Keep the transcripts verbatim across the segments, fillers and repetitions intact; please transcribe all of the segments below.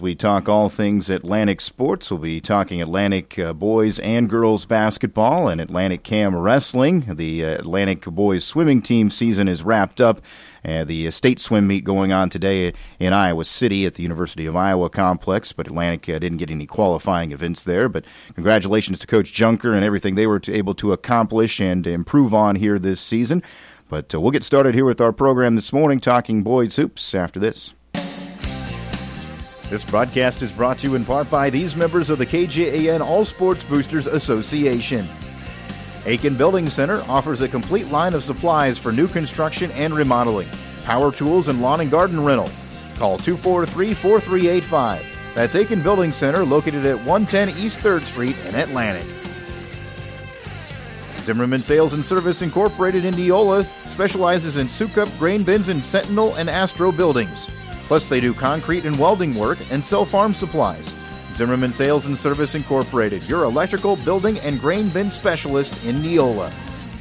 We talk all things Atlantic sports. We'll be talking Atlantic uh, boys and girls basketball and Atlantic Cam wrestling. The uh, Atlantic boys swimming team season is wrapped up. Uh, the state swim meet going on today in Iowa City at the University of Iowa complex, but Atlantic uh, didn't get any qualifying events there. But congratulations to Coach Junker and everything they were to, able to accomplish and improve on here this season. But uh, we'll get started here with our program this morning, talking boys hoops after this. This broadcast is brought to you in part by these members of the K J A N All Sports Boosters Association. Aiken Building Center offers a complete line of supplies for new construction and remodeling, power tools, and lawn and garden rental. Call two four three, four three eight five. That's Aiken Building Center, located at one ten East third Street in Atlantic. Zimmerman Sales and Service Incorporated in Neola specializes in Sukup, grain bins, and Sentinel and Astro buildings. Plus, they do concrete and welding work and sell farm supplies. Zimmerman Sales and Service Incorporated, your electrical, building, and grain bin specialist in Neola.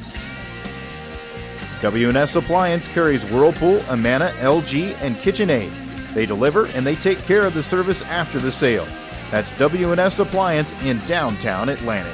W and S Appliance carries Whirlpool, Amana, L G, and KitchenAid. They deliver and they take care of the service after the sale. That's W and S Appliance in downtown Atlantic.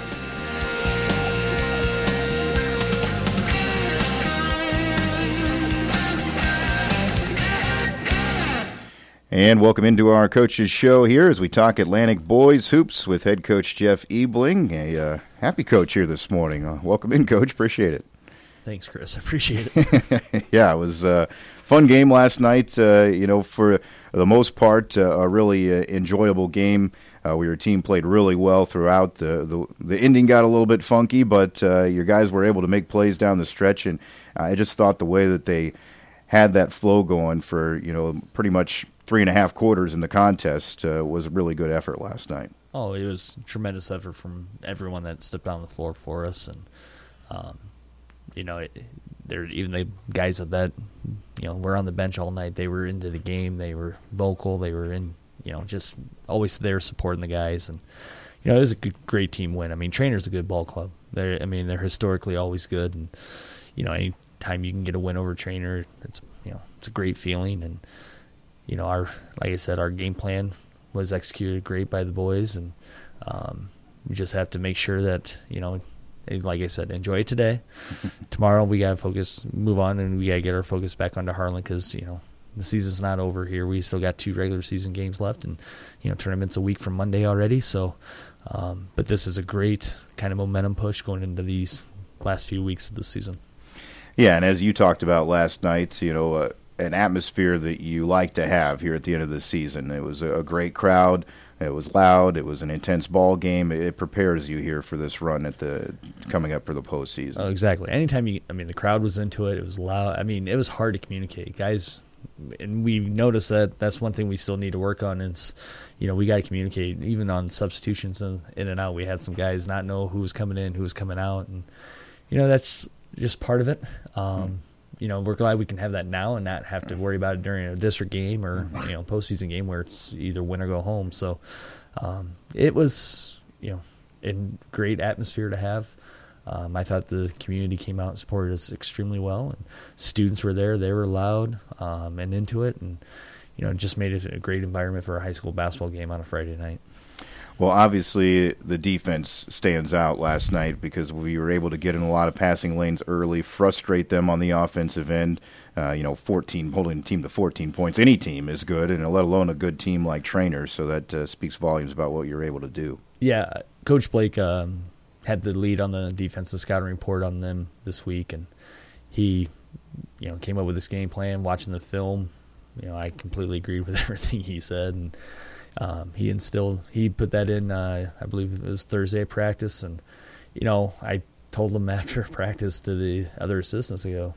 And welcome into our coach's show here as we talk Atlantic boys hoops with head coach Jeff Ebling. A uh, happy coach here this morning. Uh, welcome in, Coach. Appreciate it. Thanks, Chris. I appreciate it. Yeah, it was a fun game last night. Uh, you know, for the most part, uh, a really uh, enjoyable game. Uh, your team played really well throughout. The, the the ending got a little bit funky, but uh, your guys were able to make plays down the stretch. And I just thought the way that they had that flow going for, you know, pretty much three and a half quarters in the contest uh, was a really good effort last night. Oh, it was a tremendous effort from everyone that stepped on the floor for us. And, um, you know, it, they're, even the guys that, you know, were on the bench all night, they were into the game. They were vocal. They were in, you know, just always there supporting the guys. And, you know, it was a good, great team win. I mean, Trainer's a good ball club. They're, I mean, they're historically always good. And, you know, anytime you can get a win over Trainer, it's, you know, it's a great feeling. And, you know, our like I said, our game plan was executed great by the boys, and um, we just have to make sure that, you know, like I said, enjoy it today. Tomorrow we got to focus, move on, and we got to get our focus back onto Harlan because, you know, the season's not over here. We still got two regular season games left, and, you know, tournament's a week from Monday already. So, um, but this is a great kind of momentum push going into these last few weeks of the season. Yeah, and as you talked about last night, you know, uh, an atmosphere that you like to have here at the end of the season. It was a great crowd. It was loud. It was an intense ball game. It prepares you here for this run at the coming up for the postseason. Oh, exactly. Anytime you, I mean, the crowd was into it. It was loud. I mean, it was hard to communicate, guys. And we noticed that that's one thing we still need to work on. Is, you know, we got to communicate. Even on substitutions and in and out, we had some guys not know who was coming in, who was coming out, and you know that's just part of it. Um, mm-hmm. You know, we're glad we can have that now and not have to worry about it during a district game or, you know, postseason game where it's either win or go home. So um, it was, you know, a great atmosphere to have. Um, I thought the community came out and supported us extremely well. And students were there. They were loud um, and into it. And, you know, it just made it a great environment for a high school basketball game on a Friday night. Well, obviously, the defense stands out last night because we were able to get in a lot of passing lanes early, frustrate them on the offensive end. Uh, you know, fourteen holding a team to fourteen points. Any team is good, and let alone a good team like Trainer. So that uh, speaks volumes about what you're able to do. Yeah, Coach Blake um, had the lead on the defensive scouting report on them this week, and he, you know, came up with this game plan. Watching the film, you know, I completely agreed with everything he said, and Um, he instilled, he put that in, uh, I believe it was Thursday practice. And, you know, I told him after practice to the other assistants, I go,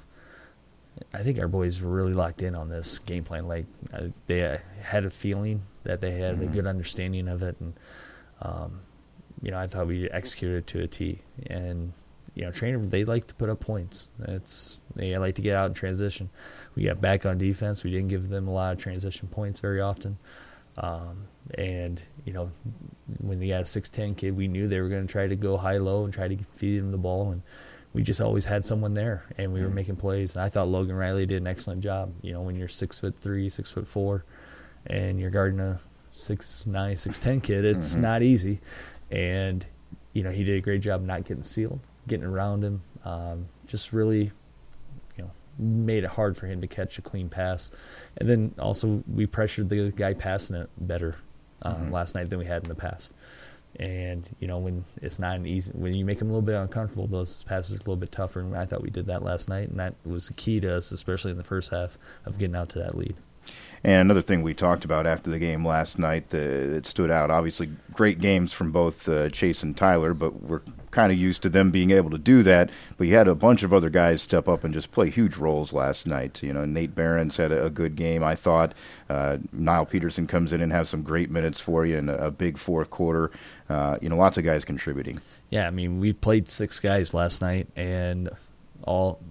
I think our boys were really locked in on this game plan. Like, uh, they uh, had a feeling that they had mm-hmm. a good understanding of it. And, um, you know, I thought we executed to a T. And, you know, Trainer, they like to put up points. It's, they like to get out in transition. We got back on defense. We didn't give them a lot of transition points very often. Um, and, you know, when they got a six ten kid, we knew they were going to try to go high-low and try to feed him the ball. And we just always had someone there, and we were making plays. And I thought Logan Riley did an excellent job. You know, when you're six foot three, six foot four, and you're guarding a six nine, six ten kid. It's mm-hmm. not easy. And, you know, he did a great job not getting sealed, getting around him. Um, just really, you know, made it hard for him to catch a clean pass. And then also we pressured the guy passing it better uh, mm-hmm. last night than we had in the past. And, you know, when it's not an easy, when you make them a little bit uncomfortable, those passes are a little bit tougher. And I thought we did that last night, and that was the key to us, especially in the first half, of getting out to that lead. And another thing we talked about after the game last night uh, that stood out, obviously great games from both uh, Chase and Tyler, but we're kind of used to them being able to do that. But you had a bunch of other guys step up and just play huge roles last night. You know, Nate Behrens had a, a good game, I thought. Uh, Niall Peterson comes in and has some great minutes for you in a, a big fourth quarter. Uh, you know, lots of guys contributing. Yeah, I mean, we played six guys last night, and all,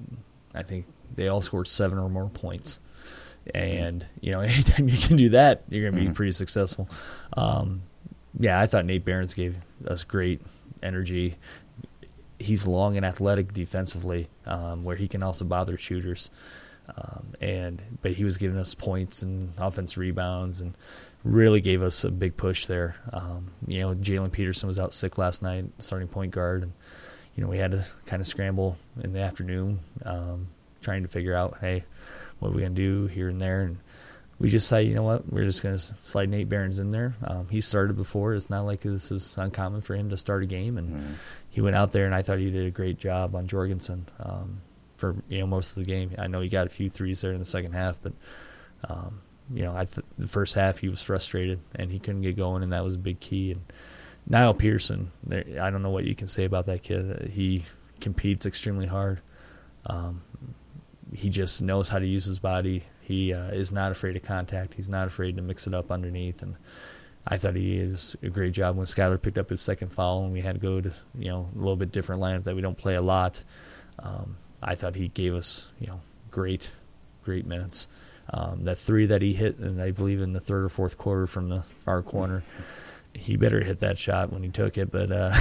I think they all scored seven or more points. And, you know, anytime you can do that, you're going to be mm-hmm. pretty successful. Um, yeah, I thought Nate Behrens gave us great energy. He's long and athletic defensively, um, where he can also bother shooters. Um, and but he was giving us points and offense rebounds and really gave us a big push there. Um, you know, Jalen Peterson was out sick last night, starting point guard. And, you know, we had to kind of scramble in the afternoon um, trying to figure out, hey, what are we going to do here and there? And we just decided, you know what, we're just going to slide Nate Behrens in there. Um, he started before. It's not like this is uncommon for him to start a game. And mm. he went out there, and I thought he did a great job on Jorgensen um, for, you know, most of the game. I know he got a few threes there in the second half, but, um, you know, I th- the first half he was frustrated, and he couldn't get going, and that was a big key. And Niall Pearson, there, I don't know what you can say about that kid. He competes extremely hard. Um, he just knows how to use his body. He uh, is not afraid of contact. He's not afraid to mix it up underneath. And I thought he did a great job when Skyler picked up his second foul and we had to go to, you know, a little bit different lineup that we don't play a lot. Um, I thought he gave us, you know, great, great minutes. Um, that three that he hit, and I believe in the third or fourth quarter from the far corner, he better hit that shot when he took it. But uh,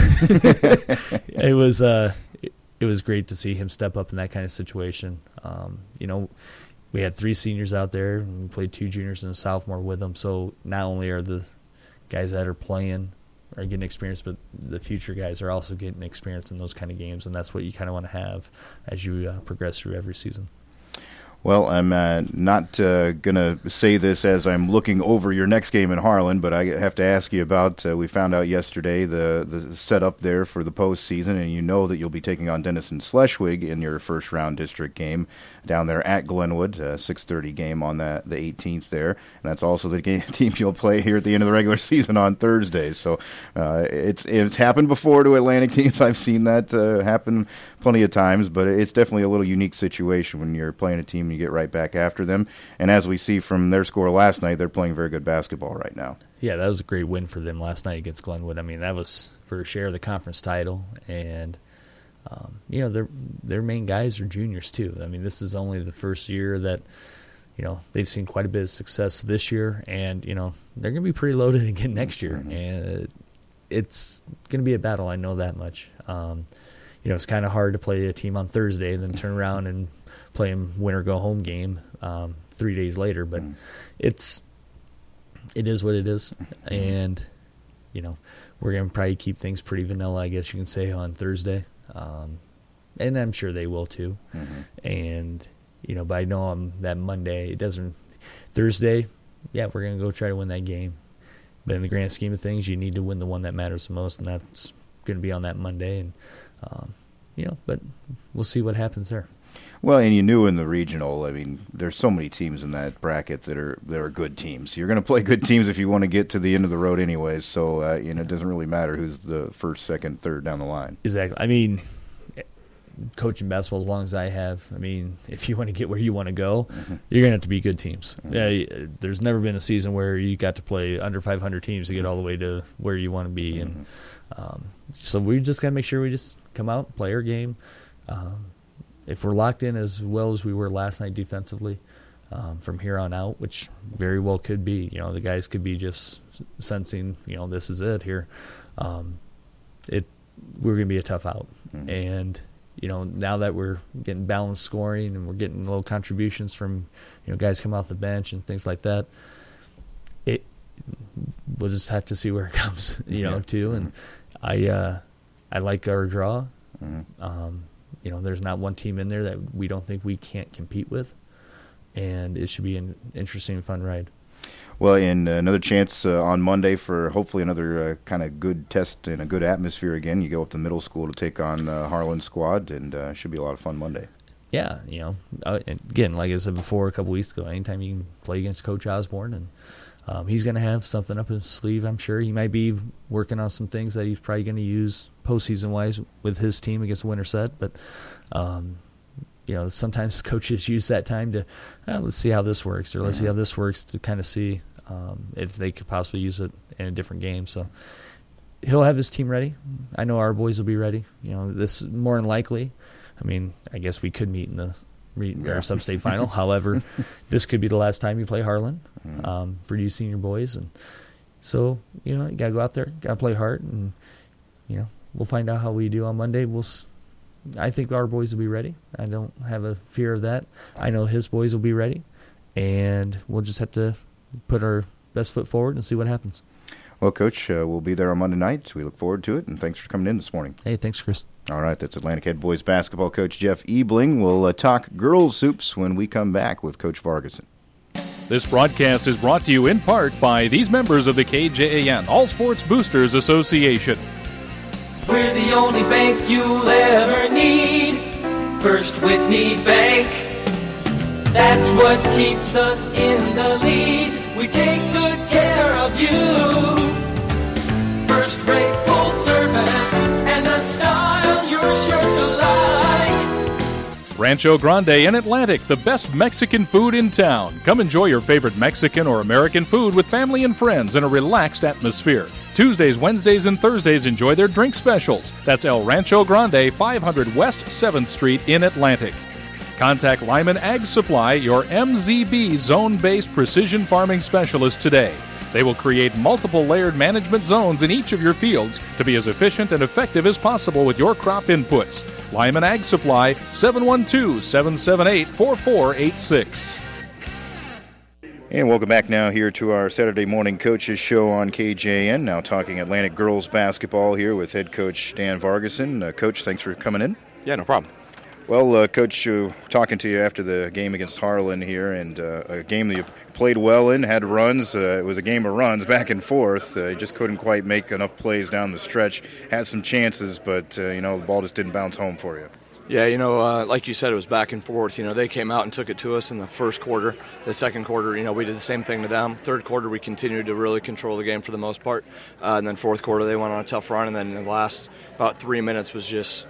it was uh, it, it was great to see him step up in that kind of situation. Um, you know, we had three seniors out there, and we played two juniors and a sophomore with them. So not only are the guys that are playing are getting experience, but the future guys are also getting experience in those kind of games, and that's what you kind of want to have as you uh, progress through every season. Well, I'm uh, not uh, going to say this as I'm looking over your next game in Harlan, but I have to ask you about, uh, we found out yesterday the, the setup there for the postseason, and you know that you'll be taking on Denison Schleswig in your first-round district game down there at Glenwood, a six thirty game on the, the eighteenth there. And that's also the game, team you'll play here at the end of the regular season on Thursday. So uh, it's it's happened before to Atlantic teams. I've seen that uh, happen plenty of times, but it's definitely a little unique situation when you're playing a team and you get right back after them. And as we see from their score last night, they're playing very good basketball right now. Yeah, that was a great win for them last night against Glenwood. I mean, that was for a share of the conference title, and um, you know, their their main guys are juniors too. I mean, this is only the first year that, you know, they've seen quite a bit of success this year, and you know, they're going to be pretty loaded again next year, mm-hmm. and it's going to be a battle. I know that much. Um, you know, it's kind of hard to play a team on Thursday and then turn around and play them win or go home game um, three days later. But mm. it's it is what it is, and you know, we're going to probably keep things pretty vanilla, I guess you can say, on Thursday, um, and I'm sure they will too. Mm-hmm. And you know, but I know on that Monday it doesn't. Thursday, yeah, we're going to go try to win that game. But in the grand scheme of things, you need to win the one that matters the most, and that's going to be on that Monday. And Um, you know, but we'll see what happens there. Well, and you knew in the regional, I mean, there's so many teams in that bracket that are that are good teams. You're going to play good teams if you want to get to the end of the road anyways, so, uh, you know, it doesn't really matter who's the first, second, third down the line. Exactly. I mean, coaching basketball as long as I have, I mean, if you want to get where you want to go, mm-hmm. you're going to have to be good teams. Mm-hmm. Yeah, there's never been a season where you got to play under five hundred teams to get all the way to where you want to be, mm-hmm. and um, so we just got to make sure we just come out, play our game. Um, if we're locked in as well as we were last night defensively, um, from here on out, which very well could be, you know, the guys could be just sensing, you know, this is it here. Um, it we're going to be a tough out, mm-hmm. and you know, now that we're getting balanced scoring and we're getting little contributions from, you know, guys come off the bench and things like that, it we'll just have to see where it comes, you know, yeah. too. And I uh, I like our draw. Mm-hmm. Um, you know, there's not one team in there that we don't think we can't compete with, and it should be an interesting, fun ride. Well, and another chance uh, on Monday for hopefully another uh, kind of good test and a good atmosphere again. You go up to middle school to take on uh, Harlan squad, and uh, should be a lot of fun Monday. Yeah, you know, uh, and again, like I said before a couple weeks ago, anytime you can play against Coach Osborne, and um, he's going to have something up his sleeve, I'm sure. He might be working on some things that he's probably going to use postseason-wise with his team against Winterset, but um, you know, sometimes coaches use that time to, uh, let's see how this works, or let's mm-hmm. see how this works to kind of see um, if they could possibly use it in a different game. So he'll have his team ready. I know our boys will be ready. You know, this is more than likely. I mean, I guess we could meet in the meet in our sub-state final. However, this could be the last time you play Harlan um, for you senior boys. And so, you know, you got to go out there, got to play hard, and, you know, we'll find out how we do on Monday. We'll I think our boys will be ready. I don't have a fear of that. I know his boys will be ready, and we'll just have to put our best foot forward and see what happens. Well, Coach, uh, we'll be there on Monday night. We look forward to it, and thanks for coming in this morning. Hey, thanks, Chris. All right, that's Atlantic Head Boys basketball coach Jeff Ebling. We'll uh, talk girls hoops when we come back with Coach Vargason. This broadcast is brought to you in part by these members of the K J A N, All Sports Boosters Association. We're the only bank you'll ever need. First Whitney Bank. That's what keeps us in the lead. We take good care of you. First rate full service and a style you're sure to like. Rancho Grande in Atlantic, the best Mexican food in town. Come enjoy your favorite Mexican or American food with family and friends in a relaxed atmosphere. Tuesdays, Wednesdays, and Thursdays enjoy their drink specials. That's El Rancho Grande, five hundred West seventh Street in Atlantic. Contact Lyman Ag Supply, your M Z B zone-based precision farming specialist today. They will create multiple layered management zones in each of your fields to be as efficient and effective as possible with your crop inputs. Lyman Ag Supply, seven one two, seven seven eight, four four eight six. And welcome back now here to our Saturday morning coaches show on K J N. Now talking Atlantic girls basketball here with head coach Dan Vargason. Uh, Coach, thanks for coming in. Yeah, no problem. Well, uh, Coach, uh, talking to you after the game against Harlan here, and uh, a game that you played well in, had runs. Uh, it was a game of runs back and forth. Uh, you just couldn't quite make enough plays down the stretch. Had some chances, but, uh, you know, the ball just didn't bounce home for you. Yeah, you know, uh, like you said, it was back and forth. You know, they came out and took it to us in the first quarter. The second quarter, you know, we did the same thing to them. Third quarter, we continued to really control the game for the most part. Uh, and then fourth quarter, they went on a tough run. And then the last about three minutes was just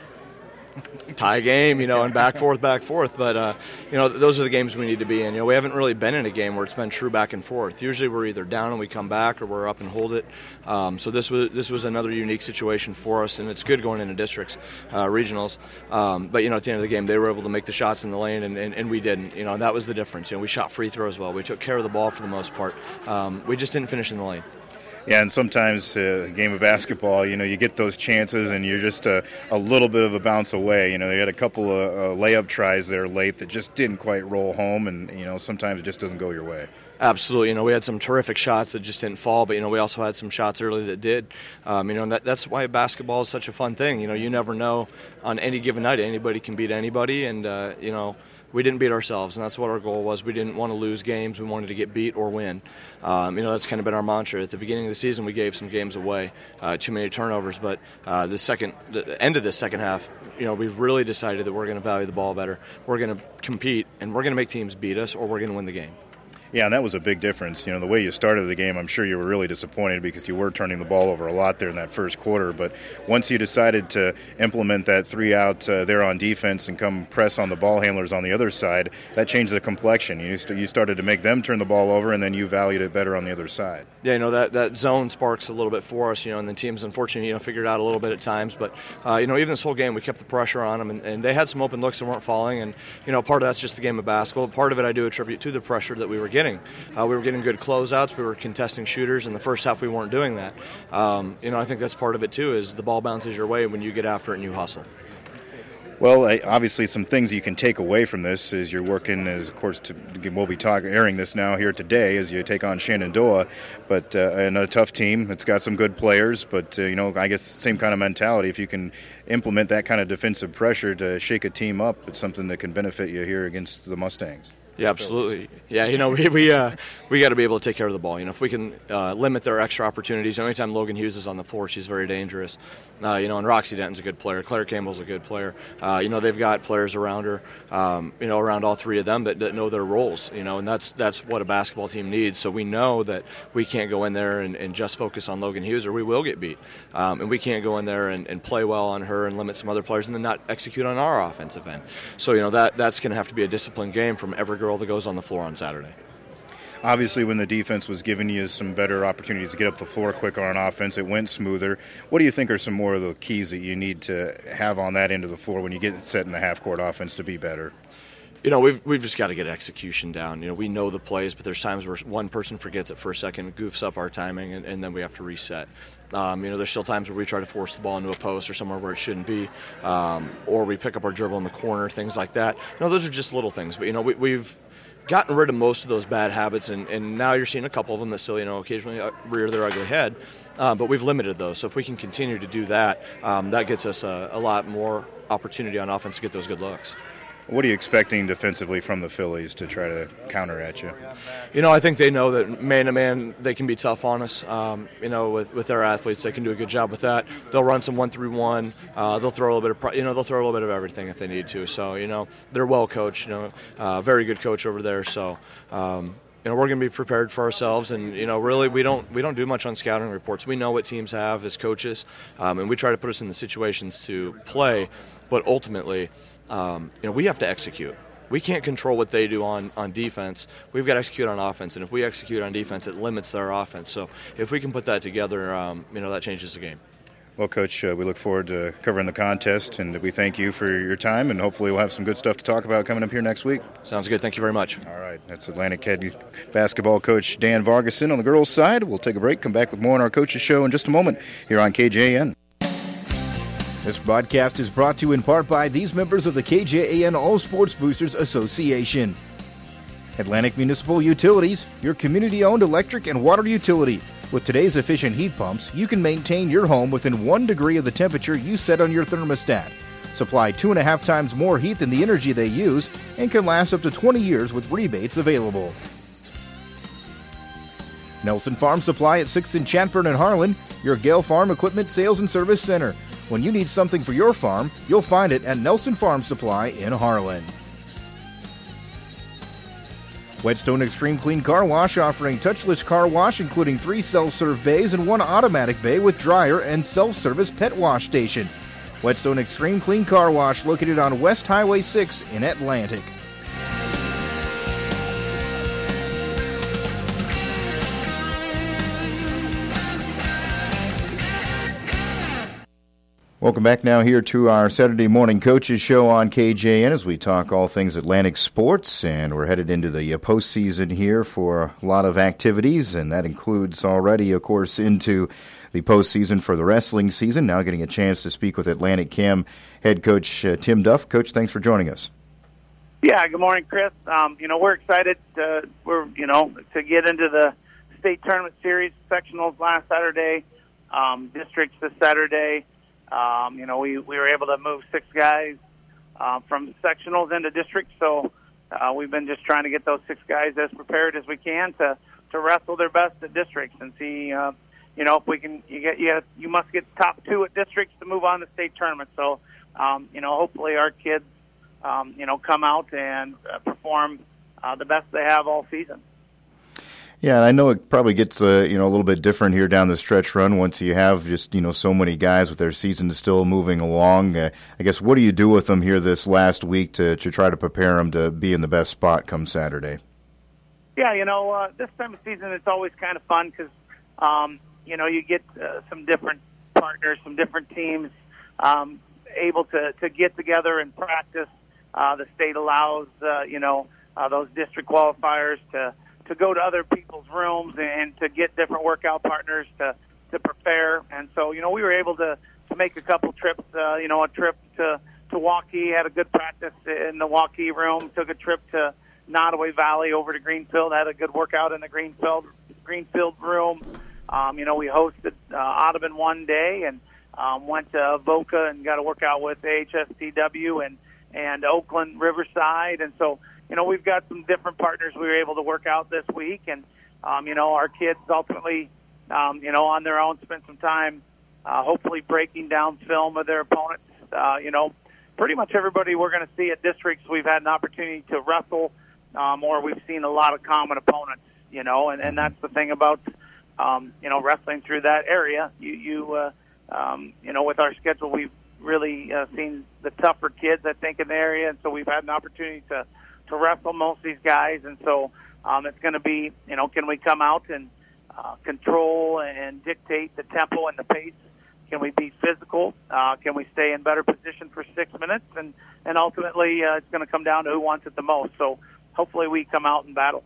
tie game, you know, and back forth, back forth. But, uh, you know, those are the games we need to be in. You know, we haven't really been in a game where it's been true back and forth. Usually we're either down and we come back or we're up and hold it. Um, so this was this was another unique situation for us, and it's good going into districts, uh, regionals. Um, but, you know, at the end of the game, they were able to make the shots in the lane, and, and, and we didn't. You know, that was the difference. You know, we shot free throws well. We took care of the ball for the most part. Um, we just didn't finish in the lane. Yeah, and sometimes uh, a game of basketball, you know, you get those chances and you're just a, a little bit of a bounce away. You know, they had a couple of uh, layup tries there late that just didn't quite roll home, and, you know, sometimes it just doesn't go your way. Absolutely. You know, we had some terrific shots that just didn't fall, but, you know, we also had some shots early that did. Um, you know, and that, that's why basketball is such a fun thing. You know, you never know on any given night anybody can beat anybody, and, uh, you know, we didn't beat ourselves, and that's what our goal was. We didn't want to lose games. We wanted to get beat or win. Um, you know, that's kind of been our mantra. At the beginning of the season, we gave some games away, uh, too many turnovers. But uh, the second, the end of this second half, you know, we've really decided that we're going to value the ball better. We're going to compete, and we're going to make teams beat us, or we're going to win the game. Yeah, and that was a big difference. You know, the way you started the game, I'm sure you were really disappointed because you were turning the ball over a lot there in that first quarter. But once you decided to implement that three out uh, there on defense and come press on the ball handlers on the other side, that changed the complexion. You st- you started to make them turn the ball over, and then you valued it better on the other side. Yeah, you know, that, that zone sparks a little bit for us, you know, and the teams, unfortunately, you know, figured out a little bit at times. But, uh, you know, even this whole game, we kept the pressure on them, and, and they had some open looks that weren't falling. And, you know, part of that's just the game of basketball. Part of it I do attribute to the pressure that we were getting. Uh, we were getting good closeouts. We were contesting shooters. In the first half, we weren't doing that. Um, you know, I think that's part of it, too, is the ball bounces your way when you get after it and you hustle. Well, I- obviously, some things you can take away from this is you're working, as of course, to, we'll be talking, airing this now here today as you take on Shenandoah, but uh, and a tough team. It's got some good players, but uh, you know, I guess same kind of mentality. If you can implement that kind of defensive pressure to shake a team up, it's something that can benefit you here against the Mustangs. Yeah, absolutely. Yeah, you know, we we uh, we got to be able to take care of the ball. You know, if we can uh, limit their extra opportunities. Anytime Logan Hughes is on the floor, she's very dangerous. Uh, you know, and Roxy Denton's a good player. Claire Campbell's a good player. Uh, you know, they've got players around her. Um, you know, around all three of them that, that know their roles. You know, and that's that's what a basketball team needs. So we know that we can't go in there and, and just focus on Logan Hughes, or we will get beat. Um, and we can't go in there and, and play well on her and limit some other players, and then not execute on our offensive end. So you know that that's going to have to be a disciplined game from every girl that goes on the floor on Saturday. Obviously, when the defense was giving you some better opportunities to get up the floor quicker on offense, it went smoother. What do you think are some more of the keys that you need to have on that end of the floor when you get set in the half-court offense to be better? You know, we've we've just got to get execution down. You know, we know the plays, but there's times where one person forgets it for a second, goofs up our timing, and, and then we have to reset. Um, you know, there's still times where we try to force the ball into a post or somewhere where it shouldn't be, um, or we pick up our dribble in the corner, things like that. You know, those are just little things. But, you know, we, we've gotten rid of most of those bad habits, and, and now you're seeing a couple of them that still, you know, occasionally rear their ugly head. Uh, but we've limited those. So if we can continue to do that, um, that gets us a, a lot more opportunity on offense to get those good looks. What are you expecting defensively from the Phillies to try to counter at you? You know, I think they know that man-to-man they can be tough on us. Um, you know, with, with their athletes, they can do a good job with that. They'll run some one-through-one. Uh, they'll throw a little bit of, you know, they'll throw a little bit of everything if they need to. So, you know, they're well coached. You know, uh, very good coach over there. So, um, you know, we're going to be prepared for ourselves. And you know, really, we don't we don't do much on scouting reports. We know what teams have as coaches, um, and we try to put us in the situations to play. But ultimately, um, you know, we have to execute. We can't control what they do on, on defense. We've got to execute on offense, and if we execute on defense, it limits their offense. So if we can put that together, um, you know, that changes the game. Well, Coach, uh, we look forward to covering the contest, and we thank you for your time, and hopefully we'll have some good stuff to talk about coming up here next week. Sounds good. Thank you very much. All right. That's Atlantic head basketball coach Dan Vargason on the girls' side. We'll take a break, come back with more on our Coaches Show in just a moment here on K J A N. This broadcast is brought to you in part by these members of the K J A N All Sports Boosters Association. Atlantic Municipal Utilities, your community-owned electric and water utility. With today's efficient heat pumps, you can maintain your home within one degree of the temperature you set on your thermostat. Supply two and a half times more heat than the energy they use and can last up to twenty years with rebates available. Nelson Farm Supply at sixth and Chatburn in Harlan, your Gale Farm Equipment Sales and Service Center. When you need something for your farm, you'll find it at Nelson Farm Supply in Harlan. Whetstone Extreme Clean Car Wash offering touchless car wash including three self-serve bays and one automatic bay with dryer and self-service pet wash station. Whetstone Extreme Clean Car Wash located on West Highway six in Atlantic. Welcome back now here to our Saturday morning coaches show on K J N as we talk all things Atlantic sports, and we're headed into the postseason here for a lot of activities, and that includes already, of course, into the postseason for the wrestling season. Now getting a chance to speak with Atlantic Chem head coach uh, Tim Duff. Coach, thanks for joining us. Yeah, good morning, Chris. Um, you know, we're excited. Uh, we're you know to get into the state tournament series sectionals last Saturday, um, districts this Saturday. Um, you know, we, we were able to move six guys uh, from sectionals into districts, so uh, we've been just trying to get those six guys as prepared as we can to, to wrestle their best at districts and see, uh, you know, if we can. You get you, gotta, you must get top two at districts to move on to state tournament. So, um, you know, hopefully our kids, um, you know, come out and uh, perform uh, the best they have all season. Yeah, and I know it probably gets uh, you know a little bit different here down the stretch run once you have just you know so many guys with their season still moving along. Uh, I guess what do you do with them here this last week to to try to prepare them to be in the best spot come Saturday? Yeah, you know uh, this time of season it's always kind of fun because um, you know you get uh, some different partners, some different teams um, able to to get together and practice. Uh, the state allows uh, you know uh, those district qualifiers to. to go to other people's rooms and to get different workout partners to, to prepare. And so, you know, we were able to, to make a couple trips, uh, you know, a trip to, to Waukee, had a good practice in the Waukee room, took a trip to Nottoway Valley over to Greenfield, had a good workout in the Greenfield Greenfield room. Um, you know, we hosted uh, Audubon one day and um, went to Avoca and got to work out with H S T W and, and Oakland Riverside. And so, you know, we've got some different partners we were able to work out this week. And, um, you know, our kids ultimately, um, you know, on their own spent some time uh, hopefully breaking down film of their opponents. Uh, you know, pretty much everybody we're going to see at districts, we've had an opportunity to wrestle um, or we've seen a lot of common opponents, you know, and, and that's the thing about, um, you know, wrestling through that area. You, you, uh, um, you know, with our schedule, we've really uh, seen the tougher kids, I think, in the area, and so we've had an opportunity to, to wrestle most of these guys, and so um, it's going to be, you know, can we come out and uh, control and dictate the tempo and the pace? Can we be physical? Uh, can we stay in better position for six minutes? And, and ultimately, uh, it's going to come down to who wants it the most. So hopefully we come out and battle.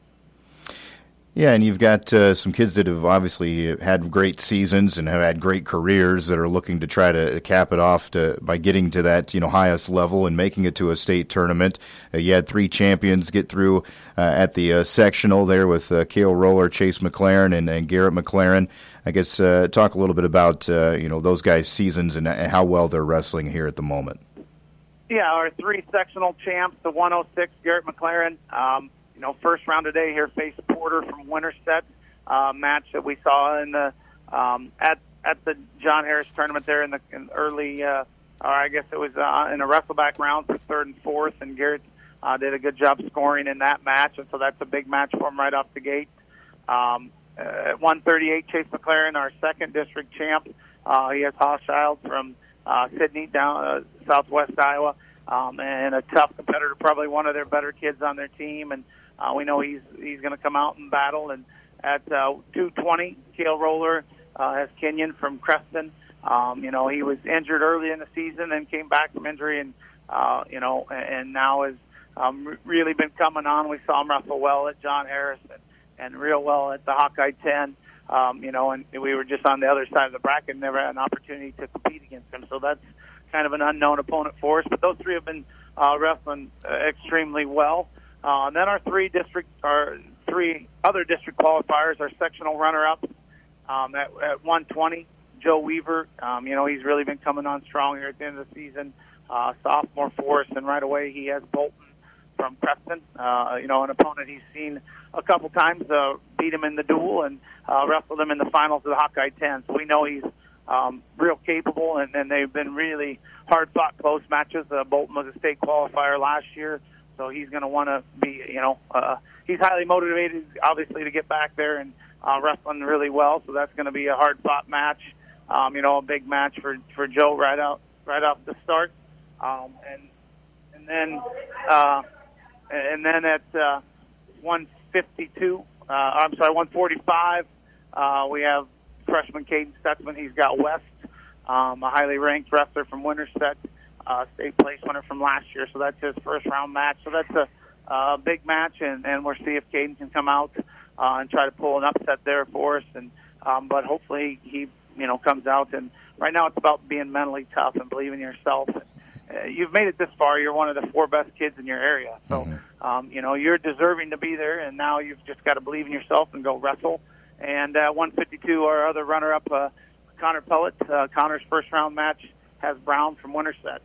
Yeah, and you've got uh, some kids that have obviously had great seasons and have had great careers that are looking to try to cap it off to, by getting to that, you know, highest level and making it to a state tournament. Uh, you had three champions get through uh, at the uh, sectional there with uh, Cale Roller, Chase McLaren, and, and Garrett McLaren. I guess uh, talk a little bit about uh, you know those guys' seasons and how well they're wrestling here at the moment. Yeah, our three sectional champs, the one oh six, Garrett McLaren. Um, You know, first round today here faced Porter from Winterset, uh, match that we saw in the um, at at the John Harris tournament there in the in early, uh, or I guess it was uh, in a wrestleback round for third and fourth, and Garrett uh, did a good job scoring in that match, and so that's a big match for him right off the gate. Um, uh, at one thirty-eight, Chase McLaren, our second district champ, uh, he has Hochschild from uh, Sydney down uh, southwest Iowa, um, and a tough competitor, probably one of their better kids on their team, and Uh, we know he's he's going to come out and battle. And at uh, two twenty, Cale Roller uh, has Kenyon from Creston. Um, you know, he was injured early in the season and came back from injury, and uh, you know, and, and now has um, really been coming on. We saw him wrestle well at John Harris and, and real well at the Hawkeye ten. Um, you know, and we were just on the other side of the bracket, never had an opportunity to compete against him. So that's kind of an unknown opponent for us. But those three have been uh, wrestling uh, extremely well. Uh, and then our three district, our three other district qualifiers, our sectional runner-up um, at, at one twenty, Joe Weaver. Um, you know, he's really been coming on strong here at the end of the season. Uh, sophomore for us, and right away he has Bolton from Preston. Uh, you know, an opponent he's seen a couple times, uh, beat him in the duel and uh, wrestled him in the finals of the Hawkeye ten. So we know he's um, real capable, and, and they've been really hard-fought close matches. Uh, Bolton was a state qualifier last year. So he's going to want to be, you know, uh, he's highly motivated, obviously, to get back there and uh, wrestling really well. So that's going to be a hard-fought match, um, you know, a big match for, for Joe right out right off the start. Um, and and then uh, and then at uh, one fifty-two, uh, I'm sorry, one forty-five, uh, we have freshman Caden Stutzman. He's got West, um, a highly ranked wrestler from Winterset. Uh, state place winner from last year, so that's his first round match. So that's a uh, big match, and, and we'll see if Caden can come out uh, and try to pull an upset there for us. And um, but hopefully he, you know, comes out. And right now it's about being mentally tough and believing in yourself. Uh, you've made it this far. You're one of the four best kids in your area, so mm-hmm. um, you know you're deserving to be there. And now you've just got to believe in yourself and go wrestle. And uh, one fifty-two, our other runner-up, uh, Connor Pellet. Uh, Connor's first round match has Brown from Winterset.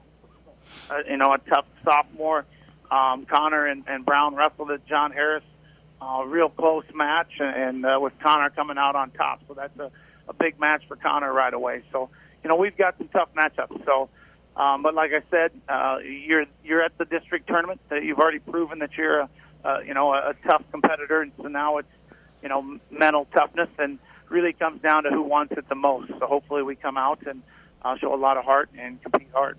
Uh, you know, a tough sophomore. Um, Connor and, and Brown wrestled at John Harris. Uh, real close match, and, and uh, with Connor coming out on top. So that's a, a big match for Connor right away. So, you know, we've got some tough matchups. So, um, but like I said, uh, you're you're at the district tournament. Uh, you've already proven that you're a, uh, you know, a, a tough competitor. And so now it's, you know, mental toughness, and really comes down to who wants it the most. So hopefully we come out and uh, show a lot of heart and compete hard.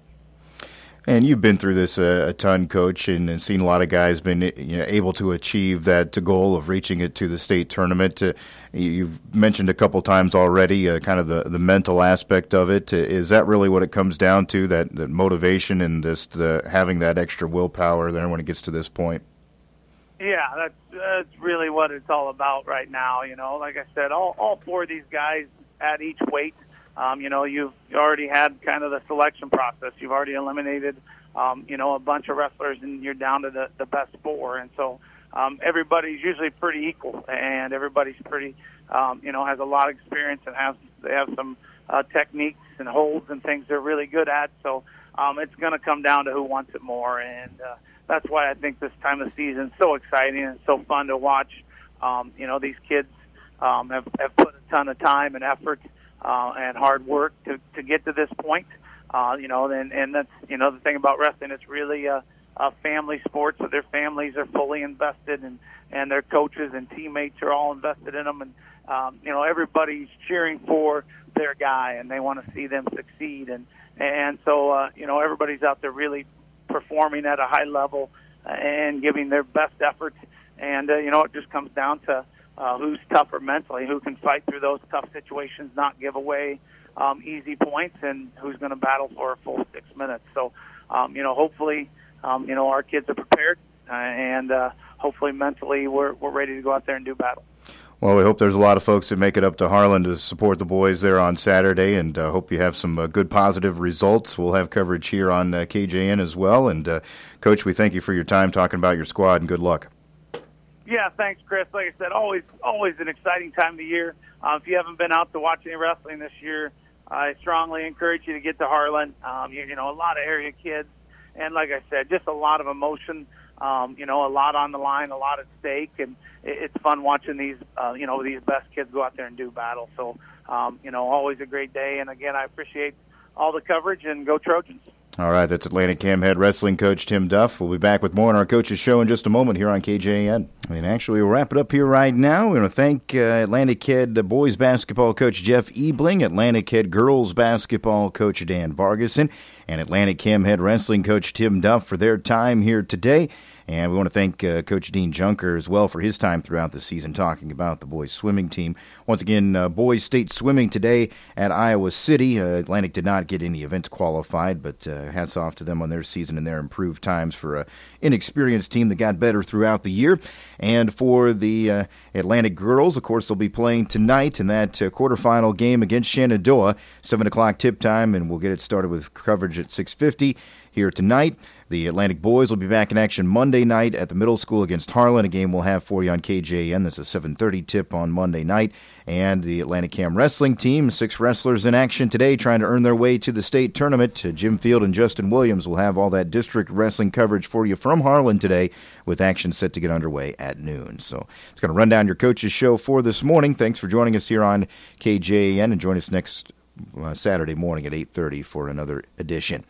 And you've been through this a, a ton, Coach, and, and seen a lot of guys been you know, able to achieve that goal of reaching it to the state tournament. Uh, you've mentioned a couple times already uh, kind of the, the mental aspect of it. Uh, is that really what it comes down to, that, that motivation and just uh, having that extra willpower there when it gets to this point? Yeah, that's, that's really what it's all about right now. You know, like I said, all, all four of these guys at each weight um, you know, you've already had kind of the selection process. You've already eliminated, um, you know, a bunch of wrestlers, and you're down to the, the best four. And so um, everybody's usually pretty equal, and everybody's pretty, um, you know, has a lot of experience and has they have some uh, techniques and holds and things they're really good at. So um, it's going to come down to who wants it more, and uh, that's why I think this time of season is so exciting and so fun to watch. Um, you know, these kids um, have, have put a ton of time and effort uh, and hard work to, to get to this point. Uh, you know, and, and that's, you know, the thing about wrestling, it's really a, a family sport, so their families are fully invested, and, and their coaches and teammates are all invested in them. And, um, you know, everybody's cheering for their guy, and they want to see them succeed. And, and so, uh, you know, everybody's out there really performing at a high level and giving their best effort. And, uh, you know, it just comes down to uh, who's tougher mentally, who can fight through those tough situations, not give away um, easy points, and who's going to battle for a full six minutes. So, um, you know, hopefully, um, you know, our kids are prepared, uh, and uh, hopefully mentally we're, we're ready to go out there and do battle. Well, we hope there's a lot of folks that make it up to Harlan to support the boys there on Saturday, and uh, hope you have some uh, good positive results. We'll have coverage here on uh, K J N as well. And, uh, Coach, we thank you for your time talking about your squad, and good luck. Yeah, thanks, Chris. Like I said, always always an exciting time of the year. Uh, if you haven't been out to watch any wrestling this year, I strongly encourage you to get to Harlan. Um, you, you know, a lot of area kids, and like I said, just a lot of emotion. Um, you know, a lot on the line, a lot at stake, and it, it's fun watching these, uh, you know, these best kids go out there and do battle. So, um, you know, always a great day. And again, I appreciate all the coverage, and go Trojans. All right, that's Atlantic Cam head wrestling coach Tim Duff. We'll be back with more on our Coaches Show in just a moment here on K J N. And actually, we'll wrap it up here right now. We want to thank uh, Atlantic head boys basketball coach Jeff Ebling, Atlantic head girls basketball coach Dan Vargason, and Atlantic Cam head wrestling coach Tim Duff for their time here today. And we want to thank uh, Coach Dean Junker as well for his time throughout the season talking about the boys swimming team. Once again, uh, boys state swimming today at Iowa City. Uh, Atlantic did not get any events qualified, but uh, hats off to them on their season and their improved times for an inexperienced team that got better throughout the year. And for the uh, Atlantic girls, of course, they'll be playing tonight in that uh, quarterfinal game against Shenandoah, seven o'clock tip time, and we'll get it started with coverage at six fifty here tonight. The Atlantic boys will be back in action Monday night at the middle school against Harlan, a game we'll have for you on K J N. That's a seven thirty tip on Monday night. And the Atlantic Cam wrestling team, six wrestlers in action today trying to earn their way to the state tournament. Jim Field and Justin Williams will have all that district wrestling coverage for you from Harlan today, with action set to get underway at noon. So it's going to run down your Coaches Show for this morning. Thanks for joining us here on K J N, and join us next uh, Saturday morning at eight thirty for another edition.